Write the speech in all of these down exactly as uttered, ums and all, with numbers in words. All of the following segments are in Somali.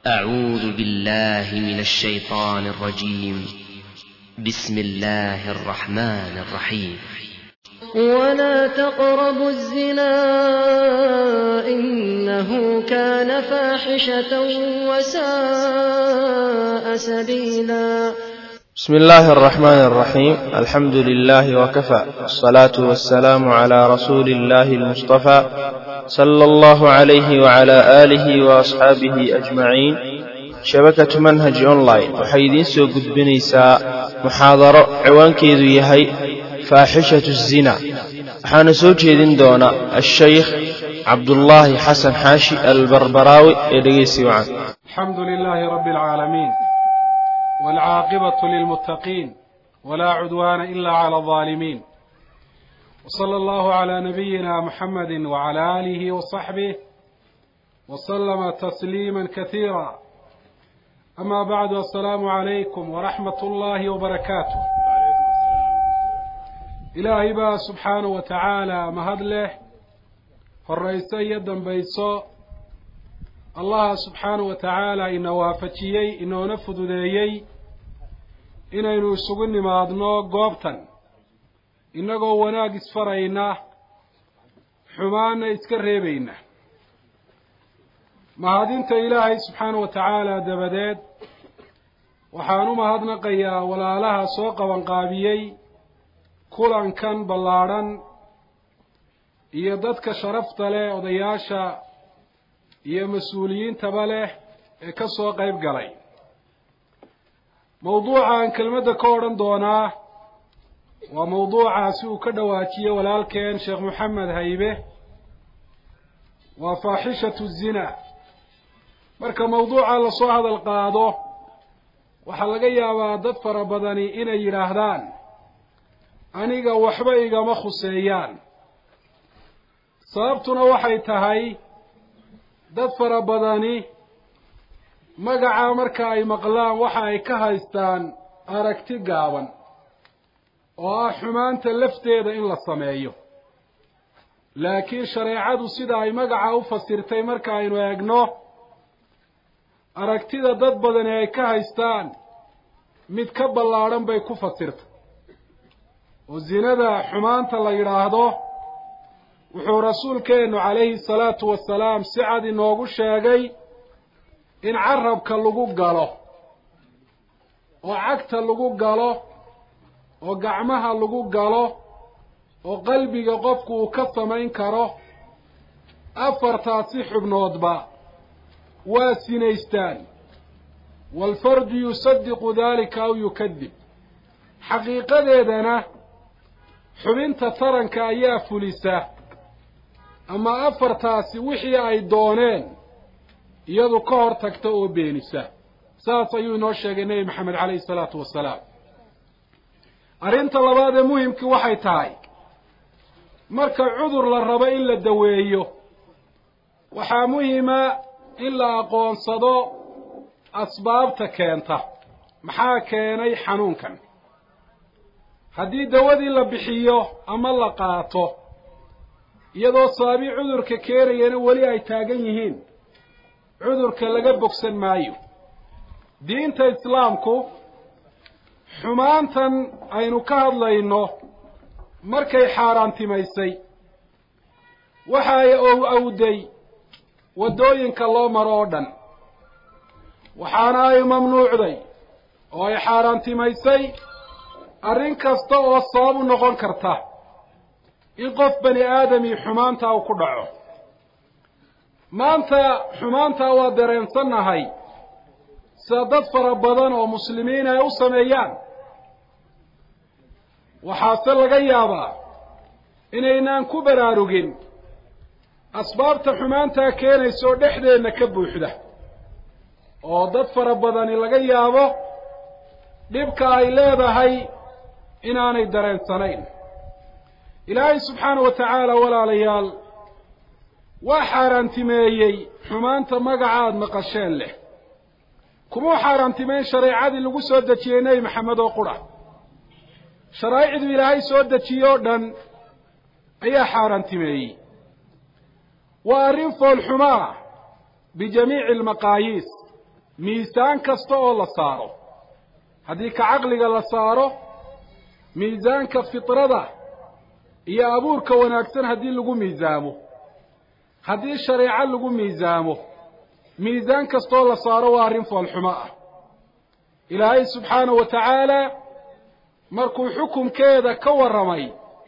أعوذ بالله من الشيطان الرجيم. بسم الله الرحمن الرحيم. ولا تقربوا الزنا إنه كان فاحشة وساء سبيلا. بسم الله الرحمن الرحيم. الحمد لله وكفى، والصلاة والسلام على رسول الله المصطفى صلى الله عليه وعلى آله وأصحابه أجمعين. شبكة منهج أونلاين وحيدين سو قدبنيسا محاضرة عوان كيدو يهي فاحشة الزنا. حان سوجيدين دونا الشيخ عبد الله حسن حاشي البربراوي يدقيسي وعن. الحمد لله رب العالمين، والعاقبة للمتقين، ولا عدوان إلا على الظالمين، وصلى الله على نبينا محمد وعلى آله وصحبه وسلم تسليما كثيرا. أما بعد، السلام عليكم ورحمة الله وبركاته. إلهي با سبحانه وتعالى مهدله فرئيسي يدا بيسو الله سبحانه وتعالى إنه وافتيي إنه نفذ ذيي إنه ينسقني مادنو قوبتا إنه وناقس فرينا حمانا إسكرهبينا مهدينت إلهي سبحانه وتعالى دبداد وحانو مهدنا قيا ولا لها سوق وانقابيي كلان كان بلاران يددك شرفت له وضياشا iyo mas-uuliyiintaba leh ee ka soo qayb galay. mawduucan kelmadda ka odhan doonaa waa mawduucaasi uu ka dhawaajiyey walaalkeen sheekh maxamed haybe, waa faaxishatu zina. marka mawduuca lasoo hadal qaado waxaa laga yaabaa dad fara badani inay yidhaahdaan aniga waxba igama khuseeyaan. sababtuna waxay tahay dad fara badani magaca marka ay maqlaan waxa ay ka haystaan aragti gaaban oo ah xumaanta lafteeda in la sameeyo. laakiin shareecadu sida ay magaca u fasirtay marka aynu eegno, aragtida dad badani ay ka haystaan mid ka ballaadhan bay ku fasirtay. oo zinada xumaanta la yidhaahdo wuxuu rasuulkeenu calayhi salaatu wasalaam si cad inoogu sheegay in carabka lagu galo oo cagta lagu galo oo gacmaha lagu galo oo qalbiga qofku uu ka samayn karo. afartaasi xubnoodba waa sinaystaan. waalfardu yusadiqu daalika aw yukadib. xaqiiqadeedana xubinta taranka ayaa fulisa ama afartaasi wixii ay dooneen iyadu ka hor tagta oo beenisa. saas ayuu inoo sheegay nebi maxamed calayhi salaatu wasalaam. arrinta labaad ee muhimkii waxay tahay marka cudur la rabo in la daweeyo waxaa muhima in la aqoonsado asbaabta keenta. maxaa keenay xanuunkan? haddii dawadii la bixiyo ama la qaato iyadoo saabii cudurka keenayana weli ay taagan yihiin, cudurka laga bogsan maayo. diinta islaamku xumaantan aynu ka hadlayno markay xaaraantimaysay waxa ay ow awday waddooyinka loo maro oo dhan, waxaana ay mamnuucday oo ay xaaraantimaysay arrin kasta oo sabab u noqon karta in qof bani aadami xumaanta uu ku dhaco. maanta xumaanta waa dareensannahay sida dad fara badan oo muslimiin ay u sameeyaan. waxaase laga yaabaa inaynaan ku baraarugin asbaabta xumaantaa keenaysa oo dhexdeenna ka buuxda, oo dad fara badani laga yaabo dhibka ay leedahay inaanay dareensanayn. ilaahay subxaana wa tacaala walaalayaal waa xaaraantimeeyey xumaanta magacaad maqasheen leh. kumuu xaaraantimeyn shareecadii lagu soo dejiyey nebi maxamed oo qura. sharaa'icdu ilaahay soo dejiye oo dhan ayaa xaaraantimeeyey. waa arrin foolxumaa bijamiici almaqaayiis. miisaan kasta oo la saaro haddii ka caqliga la saaro miisaanka fitrada iyo abuurka wanaagsan haddii lagu miisaamo haddii shareeco lagu miisaamo miisaan kastoo la saaro waa arrin foolxumo ah ilaahay subxaanahu wa tacaala markuu xukunkeeda ka warramay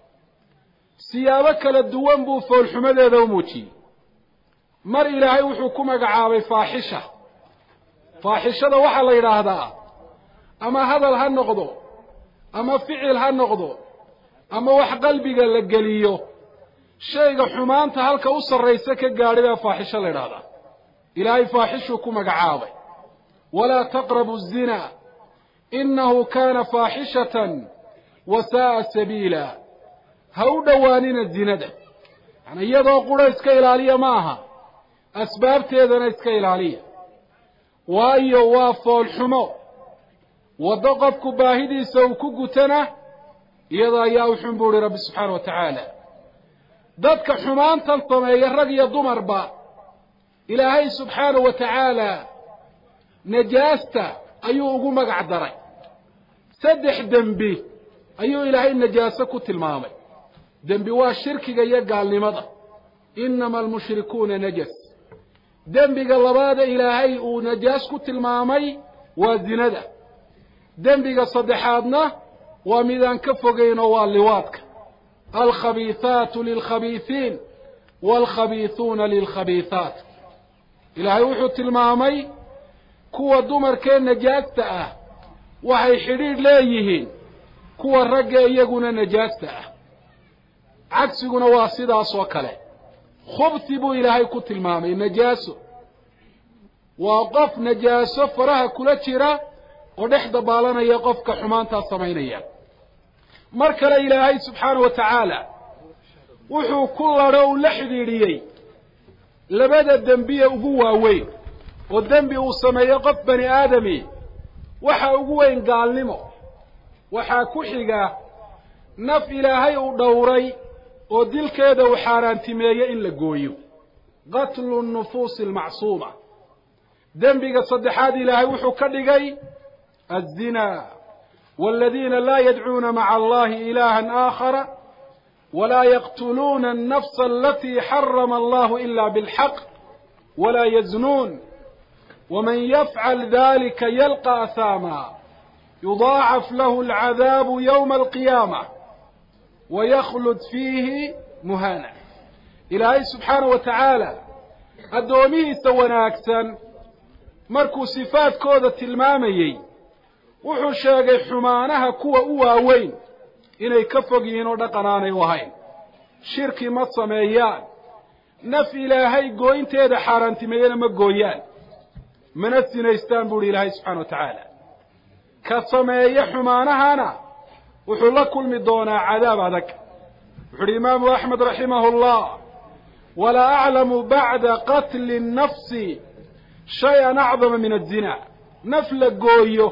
siyaabo kala duwan buu foolxumadeeda u muujiyey mar ilaahay wuxuu ku magacaabay faaxisha faaxishada waxaa la yidhaahdaa ama hadal ha noqdo ama ficil ha noqdo ama wax qalbiga la geliyo shayga xumaanta halka u sarraysa ka gaadhay baa faaxisho la yidhaahdaa ilaahay faaxishuu ku magacaabay walaa taqrabu الzina inahu kaana faaxishatan wa saa'a sabiila ha u dhowaanina zinada yani iyadoo qura iska ilaaliya ma aha asbaabteedana iska ilaaliya waayo waa foolxumo waddo qofku baahidiisa uu ku gutana iyada ayaa u xun buu uhi rabbi subxaana wa tacaala dadka xumaantan sameeya rag iyo dumarba ilaahay subxaanahu wa tacaala najaasta ayuu ugu magac daray saddex dembi ayuu ilaahay najaaso ku tilmaamay dembi waa shirkiga iyo gaalnimada inama almushrikuuna najas dembiga labaada ilaahay uu najaas ku tilmaamay waa zinada dembiga saddexaadna waa midaan ka fogaynoo waa liwaadka alkhabiihaatu lilkhabiihiin waalkhabiihuuna lilkhabiihaat ilaahay wuxuu tilmaamay kuwa dumarkee najaasta ah waxay xidhiidh leeyihiin kuwa ragga iyaguna najaasta ah cagsiguna waa sidaas oo kale khubti buu ilaahay ku tilmaamay najaaso waa qof najaaso faraha kula jira oo dhex dabaalanaya qofka xumaantaa samaynaya mar kale ilaahay subxaanahu wa tacaala wuxuu ku ladho u la xidhiidhiyey labada dembiye ugu waaweyn oo dembi uu sameeyo qof bani aadami waxaa ugu weyn gaalnimo waxaa ku xiga naf ilaahay uu dhowray oo dilkeeda uu xaaraantimeeye in la gooyo qatlu nufuusi almacsuuma dembiga saddexaad ilaahay wuxuu ka dhigay الزنا والذين لا يدعون مع الله إلها آخر ولا يقتلون النفس التي حرم الله إلا بالحق ولا يزنون ومن يفعل ذلك يلقى أثاما يضاعف له العذاب يوم القيامة ويخلد فيه مهانا إلهي سبحانه وتعالى الدوميه سوانا أكسن مركو صفات كودة الماميي wuxuu sheegay xumaanaha kuwa u waaweyn inay ka fog yihiin oo dhaqan aanay u ahayn shirki ma sameeyaan naf ilaahay gooynteeda xaaraantimeeyana ma gooyaan mana sinaystaan buuhi ilaahay subxaana wa tacaala ka sameeya xumaanahana wuxuu la kulmi doonaa cadaab adag wuxu uhi imaamu axmed raximahu llah walaa aclamu bacda qatli nafsi shay-an acdama min azina naf la gooyo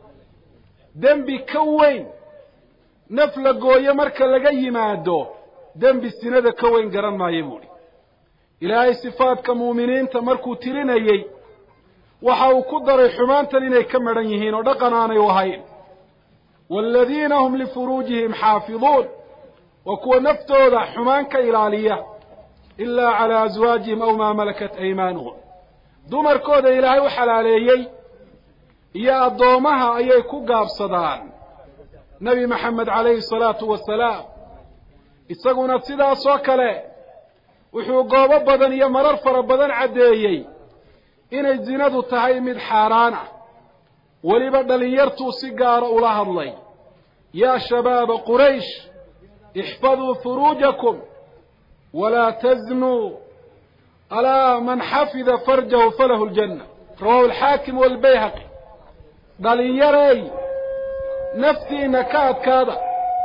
dembi ka weyn naf la gooyo marka laga yimaado dembi sinada ka weyn garan maayo buuhi ilaahay sifaadka muuminiinta markuu tirinayey waxa uu ku daray xumaantan inay ka madhan yihiin oo dhaqan aanay u ahayn waaladiina hum lifuruujihim xaafiduun waa kuwa naftooda xumaan ka ilaaliya ilaa calaa aswaajihim aw maa malakat aymaanuhum dumarkooda ilaahay u xalaaleeyey iyo addoomaha ayay ku gaabsadaan nebi maxamed calayhi salaatu wasalaam isaguna sidaas oo kale wuxuu goobo badan iyo marar fara badan caddeeyey inay zinadu tahay mid xaaraan ah weliba dhalinyartuu si gaara ula hadlay yaa shabaaba quraysh ixfaduu furuujakum walaa taznuu alaa man xafida farjahu falahu ljanna rawahu alxaakim waalbayhaqi dhalinyarey naftiina ka adkaada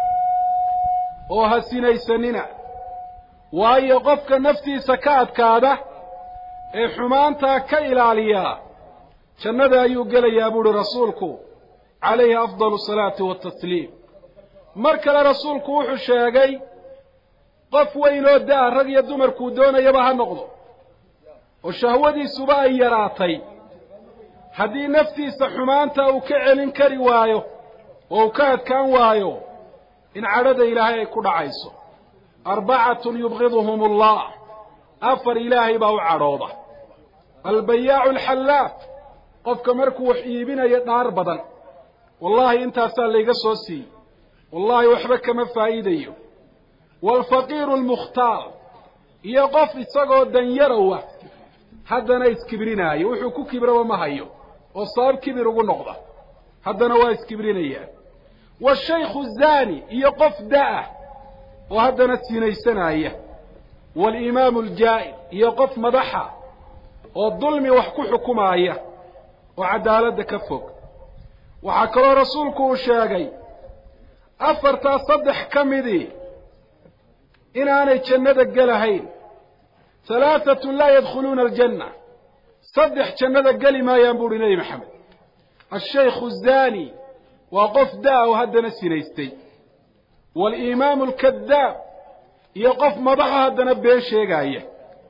oo ha sinaysanina waayo qofka naftiisa ka adkaada ee xumaantaa ka ilaaliyaa jannada ayuu gelayaa buuhi rasuulku calayhi afdalu salaati waatasliim mar kale rasuulku wuxuu sheegay qof weyn oo da-a rag iyo dumarkuu doonayaba ha noqdo oo shahwadiisuba ay yaraatay haddii naftiisa xumaanta uu ka celin kari waayo oo uu ka adkaan waayo in cadhada ilaahay ay ku dhacayso. arbacatun yubghiduhum allah, afar ilaahay baa u cadhooda. albayaacu alxallaaf, qofka markuu wax iibinayo dhaar badan, wallaahi intaasaa layga soo siiyey, wallaahi waxba kama faa'iidayo. waalfaqiiru almukhtaar, iyo qof isagoo danyarowa haddana iskibrinaayo, wuxuu ku kibraba ma hayo oo sabab kibir ugu noqda, haddana waa iskibrinayaa. waashaykhu zaani, iyo qof da'ah oo haddana sinaysanaya. waalimaamu aljaa'ir, iyo qof madaxa oo dulmi wax ku xukumaaya oo cadaaladda ka fog. waxaa kaloo rasuulku uu sheegay afartaa saddex ka midii inaanay jannada gelahayn. halaatatun laa yadkhuluuna aljanna, saddex jannada geli maayaan buuhi nebi maxamed. ashaykhu zaani, waa qof da' oo haddana sinaystay. waalimaamu alkadaab, iyo qof madaxa haddana been sheegaaya.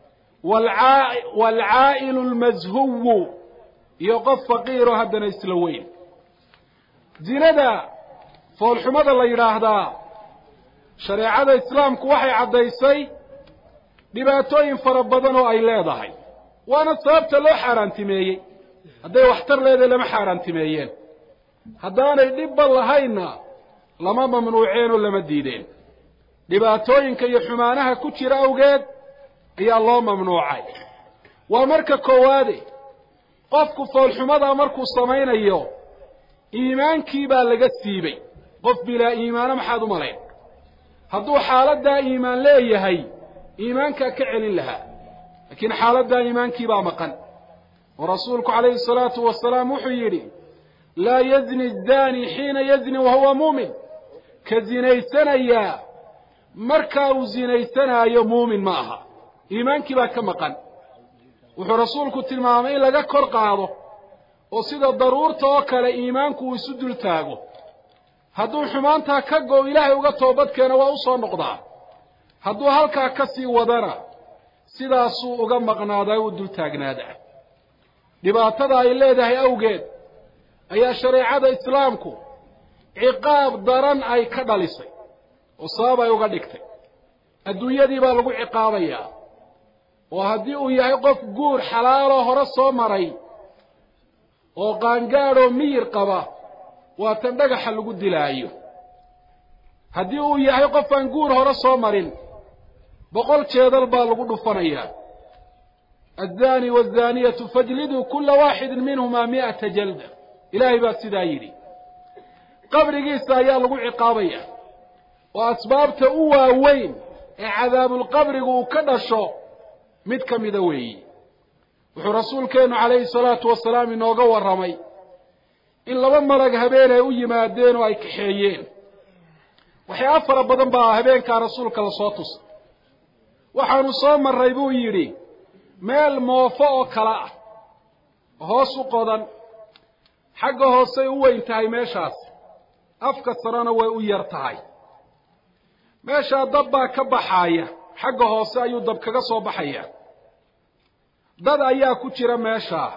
waalcaa'ilu almashuwu, iyo qof faqiiroo haddana isla weyn. zinada foolxumada la yidhaahdaa shareecada islaamku waxay caddaysay dhibaatooyin fara badan oo ay leedahay, waana sababta loo xaaraantimeeyey. hadday waxtar leedahay lama xaaraantimeeyeen, haddaanay dhibba lahaynna lama mamnuuceen oo lama diideen. dhibaatooyinka iyo xumaanaha ku jira awgeed ayaa loo mamnuucay. waa marka koowaade, qofku foolxumadaa markuu samaynayo iimaankii baa laga siibay. qof bilaa iimaano maxaad u malayn? hadduu xaaladdaa iimaan leeyahay iimaankaa ka celin lahaa, laakiin xaaladdaa iimaankii baa maqan. oo rasuulku calayhi salaatu wasalaam wuxuu yidhi laa yazni zaani xiina yazni wahuwa muumin, ka zinaysanayaa markaa uu zinaysanaayo muumin ma aha, iimaankii baa ka maqan. wuxuu rasuulku tilmaamay in laga kor qaado oo sida daruurta oo kale iimaanku uu isu dul taago. hadduu xumaantaa ka go ilaahay uga toobad keeno waa u soo noqdaa, hadduu halkaa ka sii wadana sidaasuu uga maqnaadaa uu dul taagnaadaa. dhibaatada ay leedahay awgeed ayaa shareecada islaamku ciqaab daran ay ka dhalisay oo sabab ay uga dhigtay. adduunyadii baa lagu ciqaabayaa, oo haddii uu yahay qof guur xalaaloo hore soo maray oo qaangaadhoo miyir qaba, waa tan dhagaxa lagu dilaayo. haddii uu yahay qof aan guur hore soo marin, boqol jeedal baa lagu dhufanayaa. الزاني والزانية فاجلدوا كل واحد منهما مئة جلدة، إلهي بات سيدا يدي. قبر قيسا يا لغو عقابية، وأسباب تأوى وين عذاب القبر وكدشو متك مدوي. وحو رسول كان عليه الصلاة والسلام إنه قوى الرمي إلا لما رق هبين يوي مادين وأي كحيين وحي أفر بدن بها هبين كان رسولك لصوتس. وحانو صوم الريبو يري meel moofo oo kala ah, hoos u qodan, xagga hoosay u weyn tahay meeshaas, afka sarena way u yar tahay. meeshaa dab baa ka baxaaya, xagga hoose ayuu dab kaga soo baxaya. dad ayaa ku jira meeshaa.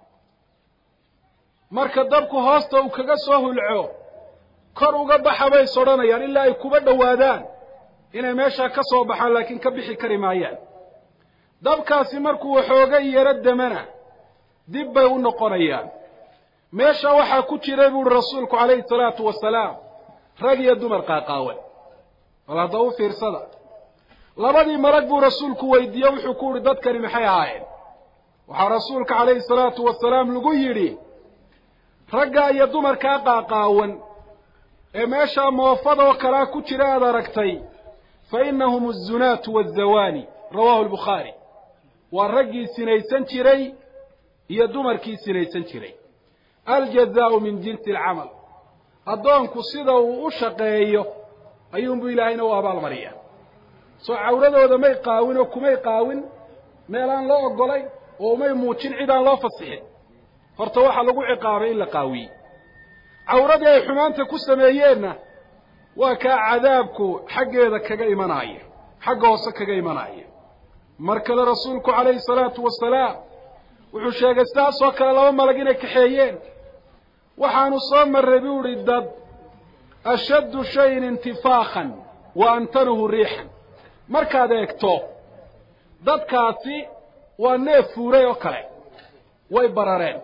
marka dabku hoosta uu kaga soo hulco, kor uga baxa bay sodhanayaan ilaa ay kuba dhowaadaan inay meeshaa ka soo baxaan, laakiin ka bixi kari maayaan. dabkaasi markuu waxoogay yaro damana dib bay u noqonayaan. meesha waxaa ku jiray buuhi rasuulku calayhi salaatu wasalaam rag iyo dumar qaaqaawan. bal hadda u fiirsada, labadii marag buu rasuulku weydiiye, wuxuu ku yidhi dadkani maxay ahaayeen? waxaa rasuulka calayhi salaatu wasalaam lagu yidhi raggaa iyo dumarkaa qaaqaawan ee meeshaa moofadoo kalaa ku jira aad aragtay, fa innahum azunaatu waazawaani, rawaahu albukhaari. waa raggii sinaysan jiray iyo dumarkii sinaysan jiray. aljazaau min jinsi alcamal, addoonku sida uu u shaqeeyo ayuunbu ilaahayna u abaalmariyaa. soo cawradooda may qaawin oo kumay qaawin meel aan loo oggolayn oo umay muujin cid aan loo fasixin. horta waxaa lagu ciqaabay in la qaawiyey. cawradii ay xumaanta ku sameeyeenna waa kaa cadaabku xaggeeda kaga imanaya, xagga hoose kaga imanaya. mar kale rasuulku calayhi salaatu wasalaam wuxuu sheegay sidaasoo kale laba malag inay kaxeeyeen waxaanu soo marray buu idhi dad ashaddu shayin intifaakhan wa antanuhu riixan markaad eegto dadkaasi waa neef fuuray oo kale way barareen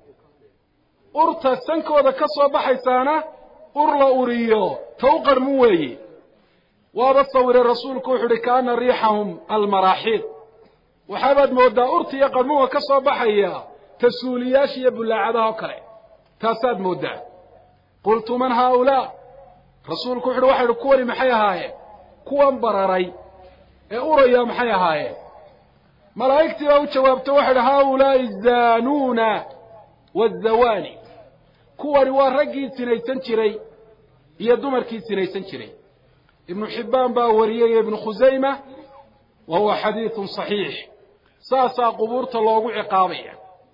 urta sankooda ka soo baxaysaana ur la uriyo ta u qarmun weeye waaba sawiray rasuulku wuxuu uhi kaana riixahum almaraaxiid waxaabaad mooddaa urta iyo qarmunga ka soo baxaya tasuuliyaasha iyo bullaacadaha oo kale taasaad mooddaa qultu man haaulaa rasuulku wuxu uhi waxa idhi kuwani maxay ahaayeen kuwan bararay ee uraya maxay ahaayeen malaa'igtii baa u jawaabtay waxay idhi haaulaa'i zaanuuna waazawaani kuwani waa raggii sinaysan jiray iyo dumarkii sinaysan jiray ibnu xibbaan baa wariyey ibnu khusayma wa huwa xadiidun saxiix saasaa qubuurta loogu ciqaabaya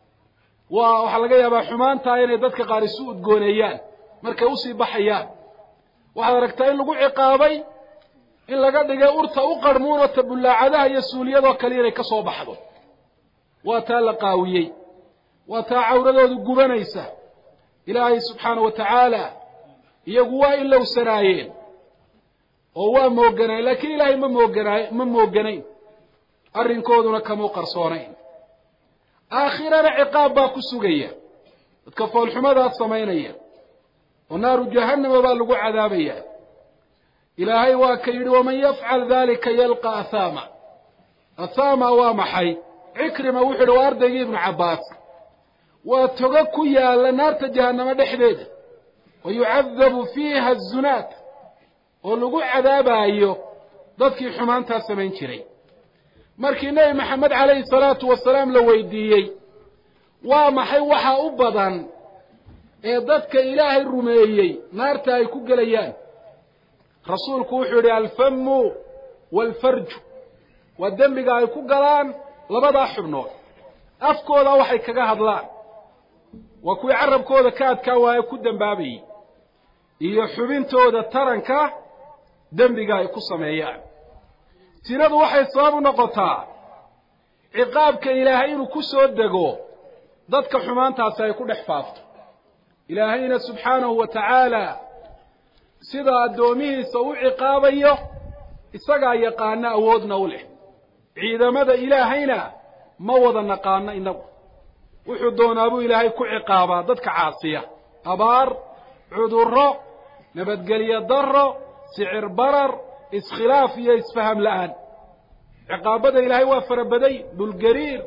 waa waxaa laga yaabaa xumaantaa inay dadka qaar isu udgooneeyaan markay usii baxayaan waxaad aragtaa in lagu ciqaabay in laga dhigay urta u qarmuunoo ta bullaacadaha iyo suuliyadoo kale inay ka soo baxdo waa taa la qaawiyey waa taa cawradoodu gubanaysa ilaahay subxaana wa tacaala iyagu waa ilowsanaayeen oo waa mooganayn laakiin ilaahay ma mooganaay ma mooganayn arrinkooduna kamuu qarsoonayn aakhirana ciqaab baa ku sugaya dadka foolxumadaas samaynaya oo naaru jahannama baa lagu cadaabaya ilaahay waa ka yidhi waman yafcal dalika yalqa ahaama ahaama waa maxay cikrima wuxuu yidhi waa ardaygii ibnu cabbaas waa togo ku yaalla naarta jahannamo dhexdeeda wa yucadabu fiiha azunaat oo lagu cadaabaayo dadkii xumaantaa samayn jiray markii nebi maxamed calayhi salaatu wasalaam la weydiiyey waa maxay waxa u badan ee dadka ilaahay rumeeyey naarta ay ku gelayaan rasuulku wuxuu yidhi alfamu waalfarju waa dembiga ay ku galaan labadaa xubnood afkooda waxay kaga hadlaan waa kuwii carabkooda ka adkaa waaye ku dembaabayey iyo xubintooda taranka dembiga ay ku sameeyaan sinadu waxay sabab u noqotaa ciqaabka ilaahay inuu ku soo dego dadka xumaantaasi ay ku dhex faafto ilaahayna subxaanahu wa tacaala sida addoomihiisa u ciqaabayo isagaa yaqaano awoodna u leh ciidamada ilaahayna ma wada naqaano inagu wuxuu doonaa buu ilaahay ku ciqaabaa dadka caasiya abaar cudurro nabadgelyo darro sicir barar iskhilaaf iyo isfaham la'aan ciqaabada ilaahay waa farabaday dhulgariir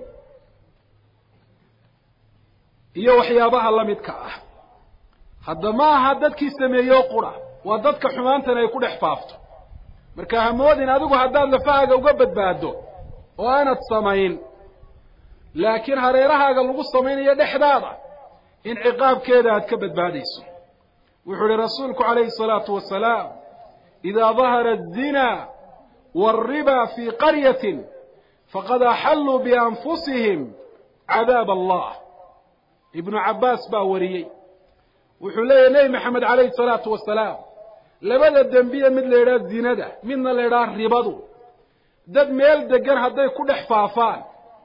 iyo waxyaabaha la midka ah hadda ma aha dadkii sameeyo qura waa dadka xumaantan ay ku dhex faafto marka hamoodin adigu haddaad lafahaaga uga badbaado oo aanad samayn laakiin hareerahaaga lagu samaynayo dhexdaada in ciqaabkeeda aad ka badbaadayso wuxuu ihi rasuulku calayhi salaatu wasalaam idaa dahara azina waalriba fii qaryatin faqad axalluu bianfusihim cadaab allah ibnu cabbaas baa wariyey wuxuu leeyahy nebi maxamed calayhi salaatu wasalaam labada dembiye mid la yidhaha zinada midna la yidhaha ribadu dad meel degan hadday ku dhex faafaan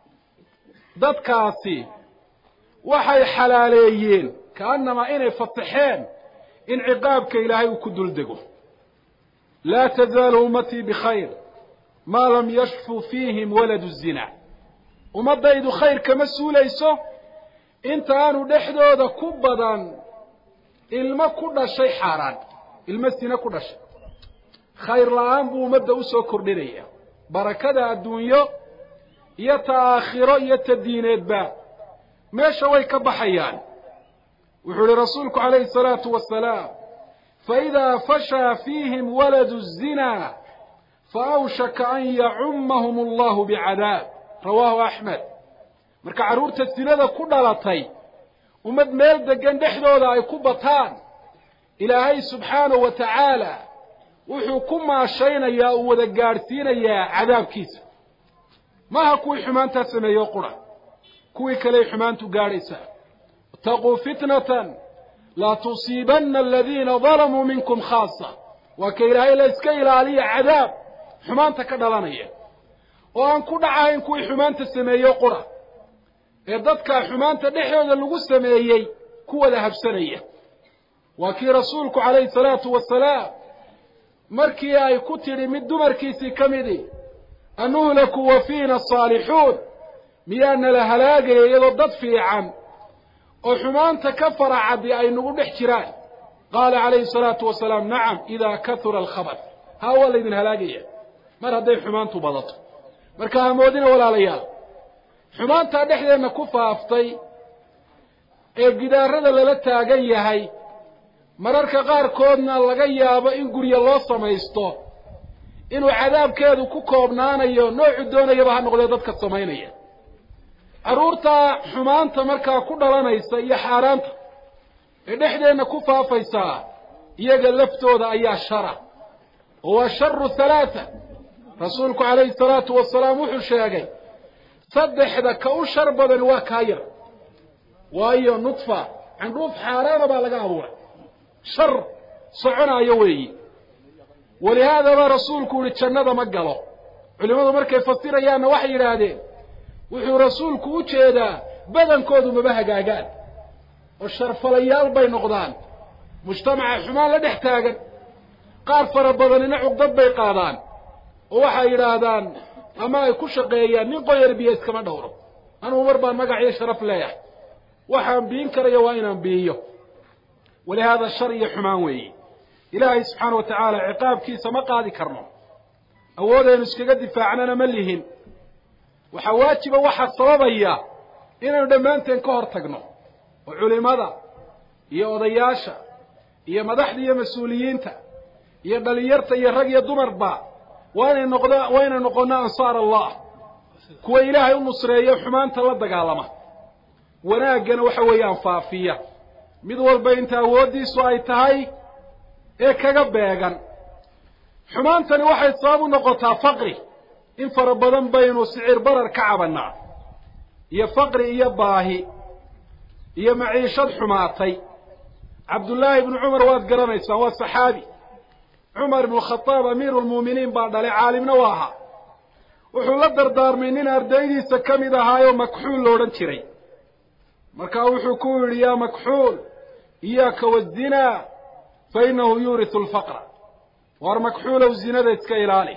dadkaasi waxay xalaaleeyeen kaannamaa inay fasaxeen in ciqaabka ilaahay uu ku dul dego laa tazaalu ummatii bikhayr maa lam yashfu fiihim waladu zina ummaddaydu khayr kama suulayso inta aanu dhexdooda ku badan ilmo ku dhashay xaaraan ilmo sina ku dhashay khayr la'aan buu ummadda u soo kordhinaya barakada adduunyo iyo ta aakhiro iyo ta diineedba meesha way ka baxayaan wuxuu ihi rasuulku calayhi salaatu wasalaam faidaa fashaa fiihim waladu zina faawshaka an yacummahum allahu bicadaab rawaahu axmed marka carruurta sinada ku dhalatay ummad meel degan dhexdooda ay ku bataan ilaahay subxaanahu wa tacaala wuxuu ku maashaynayaa uu wada gaadhsiinayaa cadaabkiisa maaha kuwii xumaantaa sameeyo qura kuwii kaley xumaantu gaadhaysaa itaquu fitnatan laa tusiibanna aladiina dalamuu minkum khaasa waa ka ilaahay la iska ilaaliya cadaab xumaanta ka dhalanaya oo aan ku dhacahayn kuwii xumaanta sameeyo qura ee dadka xumaanta dhexdooda lagu sameeyey ku wada habsanaya waa kii rasuulku calayhi salaatu wasalaam markii ay ku tidhi mid dumarkiisii ka midi anuhlaku wa fiina asaalixuun miyaana la halaagaya iyadoo dad fiican oo xumaanta ka faracadi ay nagu dhex jiraan qaala calayhi salaatu wasalaam nacam idaa kahura alkhabar haa waa laydin halaagaya mar hadday xumaantu badato marka hamoodina walaalayaal xumaantaa dhexdeenna ku faaftay ee gidaarada lala taagan yahay mararka qaarkoodna laga yaabo in guryo loo samaysto inuu cadaabkeedu ku koobnaanayo noocu doonayaba ha noqdee dadka samaynaya carruurtaa xumaanta markaa ku dhalanaysa iyo xaaraanta ee dhexdeenna ku faafaysaa iyaga laftooda ayaa shara oo waa sharu halaata rasuulku calayhi salaatu wasalaam wuxuu sheegay saddexda ka u shar badan waa kaa yar waayo nudfa candhuuf xaaraana baa laga abuuray shar soconaayo weeyi walihaada baa rasuulku yihi jannada ma galo culimmadu markay fasirayaanna waxay yidhaahdeen wuxuu rasuulku u jeedaa badankoodu maba hagaagaan oo sharfalayaal bay noqdaan mujtamaca xumaan la dhex taagan qaar fara badanina cugdad bay qaadaan oo waxay yidhaahdaan ama ay ku shaqeeyaan nin qoyar biyo iskama dhowro anugu mar baan magac iyo sharaf leeyahay waxaan biin karayo waa inaan biiyo walihaada shar iyo xumaan weeye ilaahay subxaana wa tacaala ciqaabkiisa ma qaadi karno awoodaynu iskaga difaacnana ma lihin waxaa waajiba waxaa sababaya inaynu dhammaanteen ka hor tagno oo culimada iyo odayaasha iyo madaxda iyo mas-uuliyiinta iyo dhalinyarta iyo rag iyo dumarba waa inay noqdo waa inay noqono ansaar allah kuwa ilaahay u nusreeyo xumaanta la dagaalama wanaaggana waxa weeyaan faafiya mid walba inta awooddiisu ay tahay ee kaga beegan xumaantani waxay sabab u noqotaa faqri in fara badan baynu sicir barar ka cabannaa iyo faqri iyo baahi iyo maciishad xumaatay cabdullaahi ibnu cumar waad garanaysaan waa saxaabi cumar ibnu khataab amiiru lmu'miniin baa dhalay caalimna waa ahaa wuxuu la dardaarmay nin ardaydiisa ka mid ahaayoo makxuul loodhan jiray markaa wuxuu ku yidhi yaa makxuul iyaaka wazinaa fa innahu yuurisu alfaqra waar makxuulow zinada iska ilaali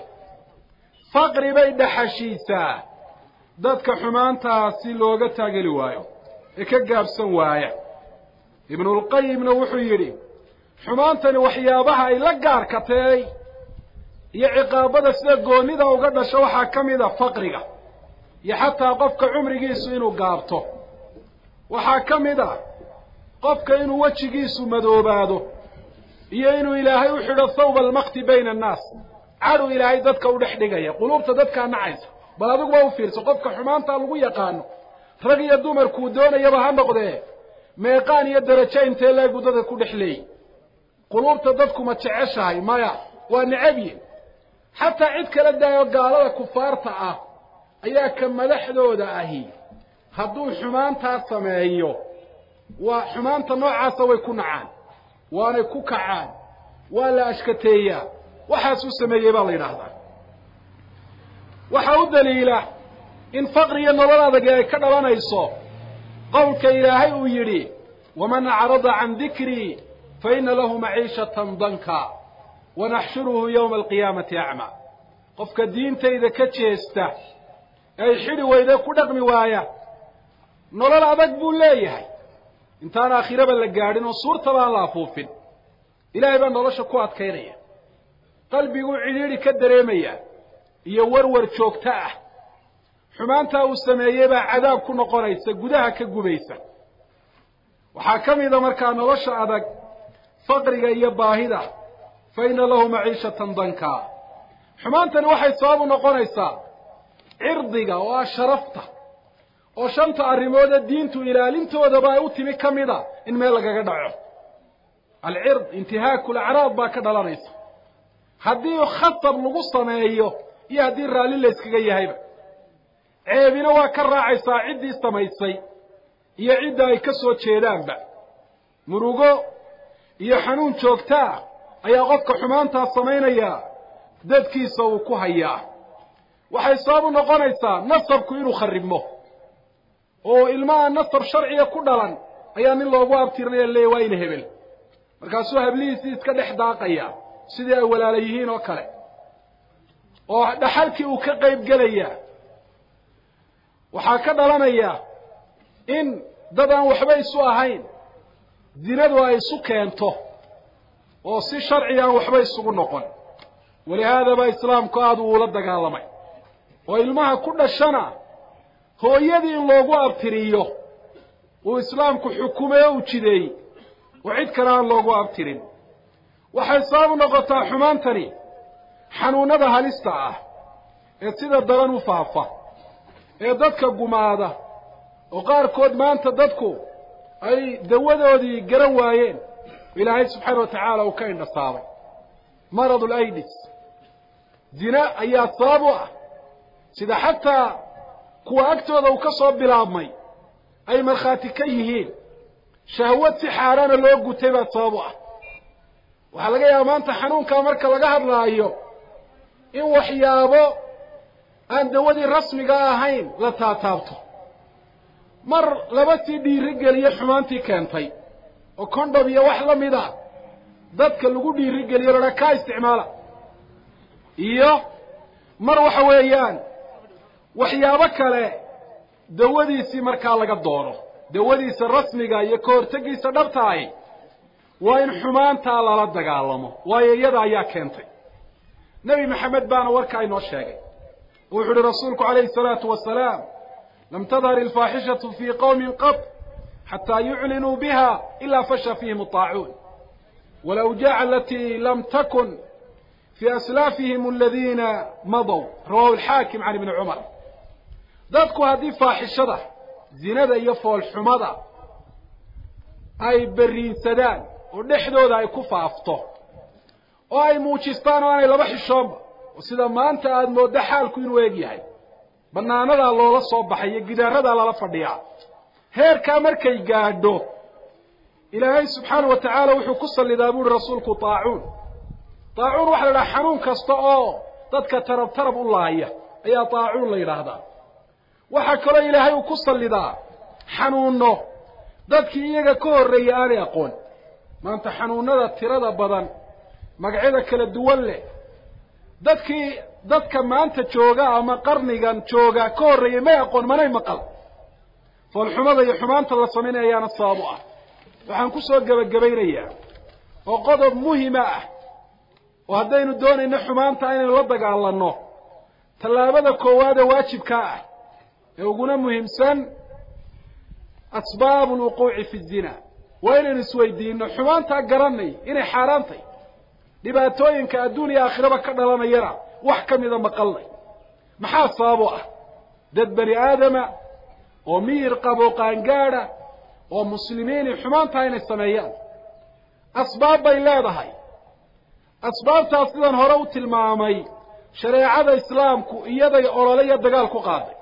faqri bay dhaxashiisaa dadka xumaantaasi looga taageli waayo ee ka gaabsan waaya ibnulqayimna wuxuu yidhi xumaantani waxyaabaha ay la gaarkatay iyo ciqaabada sida goonnida uga dhasho waxaa ka mid a faqriga iyo xataa qofka cumrigiisu inuu gaabto waxaa ka mid a qofka inuu wejigiisu madoobaado iyo inuu ilaahay u xidho thawba almakti bayna annaas cadhu ilaahay dadka u dhex dhigaya quluubta dadkaa nacaysa bal adiguba u fiirso qofka xumaantaa lagu yaqaano rag iyo dumarkuu doonayaba ha noqdee meeqaan iyo darajo intee leegu dadka ku dhex leeyay quluubta dadku ma jeceshahay maya waa necabyin xataa cid kala daayo gaalada kufaarta ah ayaa ka madaxdooda ahi hadduu xumaantaa sameeyo waa xumaanta noocaasa way ku nacaan waanay ku kacaan waa la ashkateeyaa waxaasuu sameeyey baa la yidhaahdaa waxaa u daliila in faqri iyo nolol adagi ay ka dhalanayso qowlka ilaahay uu yidhi waman acrada can dikrii fa ina lahu maciishatan danka wanaxshuruhu yowma alqiyaamati acmaa qofka diintayda ka jeesta ay xidhi weyde ku dhaqmi waaya nolol adag buu leeyahay intaan aakhiraba la gaadhin oo suurtaba aan la afuufin ilaahay baa nolosha ku adkaynaya qalbiguu cidhiidhi ka dareemaya iyo warwar joogto ah xumaantaa uu sameeyey baa cadaab ku noqonaysa gudaha ka gubaysa waxaa ka mida markaa nolosha adag faqriga iyo baahida fa ina lahu maciishatan danka xumaantani waxay sabab u noqonaysaa cirdiga oo ah sharafta oo shanta arrimoodee diintu ilaalintoodaba ay u timi ka mida in meel lagaga dhaco alcird intihaaku lacraad baa ka dhalanaysa haddii khasab lagu sameeyo iyo haddii raalli la yskaga yahayba ceebina waa ka raacaysaa ciddii samaysay iyo cidda ay ka soo jeedaanba murugo iyo xanuun joogtaa ayaa qofka xumaantaa samaynaya dadkiisa uu ku hayaa waxay sabab u noqonaysaa nasabku inuu kharibmo oo ilmaha nasab sharciga ku dhalan ayaa nin loogu abtirnaya leeyahay waa ina hebel markaasuu hablihiisii iska dhex daaqaya sidii ay walaala yihiin oo kale oo dhaxalkii uu ka qayb gelaya waxaa ka dhalanaya in dad aan waxba isu ahayn zinadu ay isu keento oo si sharci aan waxba isugu noqon walihaada baa islaamku aad uu la dagaalamay oo ilmaha ku dhashana hooyadii in loogu abtiriyo uu islaamku xukumayo u jideeyey oo cid kale aan loogu abtirin waxay sabab noqotaa xumaantani xanuunada halista ah ee sida daran u faafa ee dadka gumaada oo qaarkood maanta dadku ay dawadoodii garan waayeen ilaahay subxaana wa tacaala uu ka indhasaabay maradu laydis zina ayaa sabab u ah sida xataa kuwa agtooda uu ka soo bilaabmay ay markhaati ka yihiin shahwad si xaaraana loo gutay baa sabab u ah waxaa laga yaaba maanta xanuunkaa marka laga hadlaayo in waxyaabo aan dawadii rasmiga ahayn la taataabto mar laba sii dhiiri geliyo xumaantii keentay oo condom iyo wax la mid a dadka lagu dhiiri geliyo ladha kaa isticmaala iyo mar waxa weeyaan waxyaabo kale dawadiisii markaa laga doono dawadiisa rasmiga iyo ka hortegiisa dhabtahay waa in xumaantaa lala dagaalamo waayo iyada ayaa keentay nebi maxamed baana warkaa inoo sheegay wuxuu uhi rasuulku calayhi salaatu wasalaam lam tadhar ilfaaxishatu fii qowmin qad xataa yuclinuu biha ilaa fasha fiihim ataacuun walawjaaca alatii lam takun fii aslaafihim aladiina madow rawahu alxaakim can ibni cumar dadku haddii faaxishada zinada iyo foolxumada ay beriinsadaan oo dhexdooda ay ku faafto oo ay muujistaan oo aanay laba xishoonba oo sida maanta aada mooddo xaalku inuu eeg yahay bannaanadaa loola soo baxay iyo gidaaradaa lala fadhiyaa heerkaa markay gaadho ilaahay subxaana wa tacaala wuxuu ku sallidaa buuhi rasuulku taacuun taacuun waxaa la idhaha xanuun kasta oo dadka tarab tarab u laaya ayaa taacuun la yidhaahdaa waxaa kaloo ilaahay uu ku sallidaa xanuunno dadkii iyaga ka horreeyay aanay aqoon maanta xanuunada tirada badan magacyada kala duwan leh dadkii dadka maanta jooga ama qarnigan jooga ka horreeyay may aqoon manay maqal foolxumada iyo xumaanta la samaynayaana sabab u ah waxaan ku soo gebagabaynayaa oo qodob muhima ah oo haddaynu doonayno xumaanta inaynu la dagaalanno tallaabada koowaad ee waajibkaa ah ee uguna muhiimsan asbaabu alwuquuci fi zina waa inaynu isweydiino xumaantaa garanay inay xaaraantay dhibaatooyinka adduun iyo aakhiraba ka dhalanayana wax ka mida maqalnay maxaa sabab u ah dad bani aadama oo miyir qabo qaangaadha oo muslimiini xumaantaa inay sameeyaan asbaab bay leedahay asbaabtaas sidan hore u tilmaamay shareecada islaamku iyaday olole iyo dagaal ku qaaday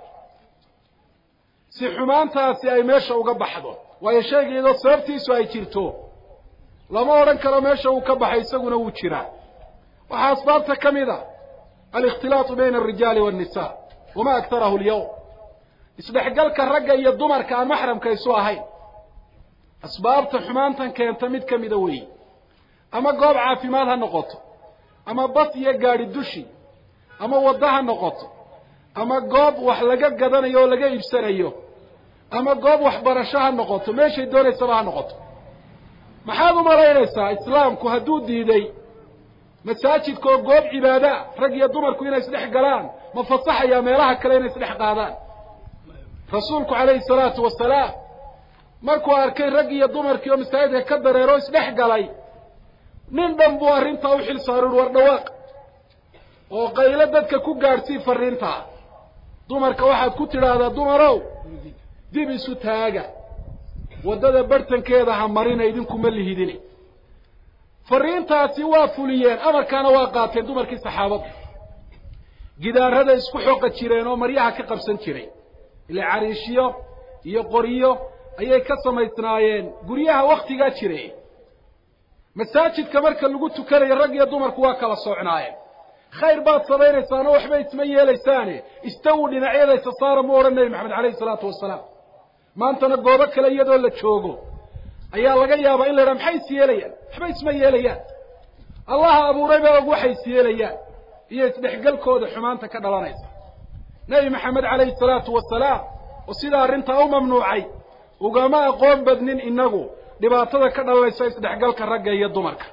si xumaantaasi ay meesha uga baxdo waayo shayga iyadoo sababtiisu ay jirto lama odhan karo meesha uu ka baxay isaguna wuu jiraa waxaa asbaabta ka mid a alikhtilaatu bayna alrijaali waannisaa wama aktarahu alyawm isdhexgalka ragga iyo dumarka aan maxramka isu ahayn asbaabta xumaantan keenta mid ka mida weeye ama goob caafimaad ha noqoto ama bas iyo gaadhi dushi ama waddo ha noqoto ama goob wax laga gadanayo oo laga iibsanayo ama goob waxbarasho ha noqoto meeshay doonaysaba ha noqoto maxaad u malaynaysaa islaamku hadduu diiday masaajidka oo goob cibaadaa rag iyo dumarku inay isdhex galaan ma fasaxayaa meelaha kale inay isdhex qaadaan rasuulku calayhi salaatu wasalaam markuu arkay rag iyo dumarkii oo masaajidka ka dareero isdhex galay nin dhan buu arrintaa u xil saaruur war dhawaaq oo qaylo dadka ku gaadhsii farriintaa dumarka waxaad ku tidhaahdaa dumarow dib isu taaga waddada bartankeeda ha marina idinkuma lihidini farriintaasi waa fuliyeen amarkaana waa qaateen dumarkii saxaabadda gidaarada isku xoqa jireen oo maryaha ka qabsan jiray ila cariishiyo iyo qoryo ayay ka samaysnaayeen guryaha wakhtigaa jiray masaajidka marka lagu tukanayo rag iyo dumarku waa kala socnaayeen khayr baad samaynaysaanoo waxba isma yeelaysaane istawu dhinacyadaysa saara mu odhan nebi maxamed calayhi salaatu wasalaam maantana goobo kale iyadoo la joogo ayaa laga yaabaa in la yidhaha maxay is yeelayaan waxba isma yeelayaan allaha abuuray baa og waxay is yeelayaan iyo isdhexgalkooda xumaanta ka dhalanaysa nebi maxamed calayhi salaatu wasalaam oo sidaa arrintaa u mamnuucay ugama aqoon badnin inagu dhibaatada ka dhalanaysa isdhexgalka ragga iyo dumarka